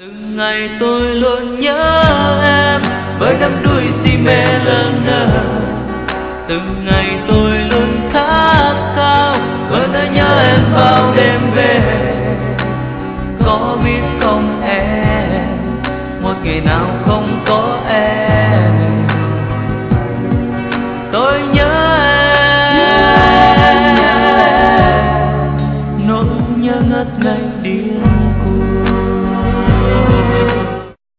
Từng ngày tôi luôn nhớ em với đắm đuối si mê lâng lơ. Từng ngày tôi luôn khát khao với nỗi nhớ em bao đêm về. Có biết không em, một ngày nào